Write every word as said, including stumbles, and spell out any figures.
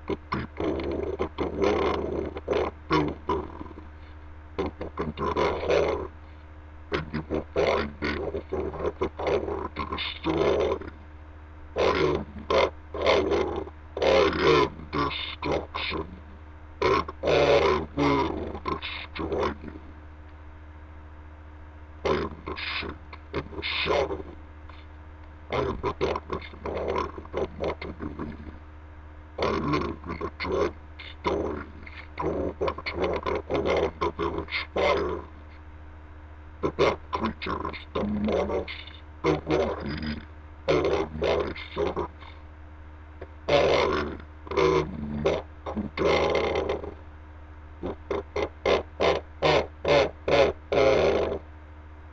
The people of the world are builders. Look into their hearts, and you will find they also have the power to destroy. I am that power. I am destruction, and I will destroy you. I am the shit in the shadows. I am the darkness and I am the Matanui. I live in the dread stories told by the Taraga around the village fires. The black creatures, the Monos, the Rahi, are my servants.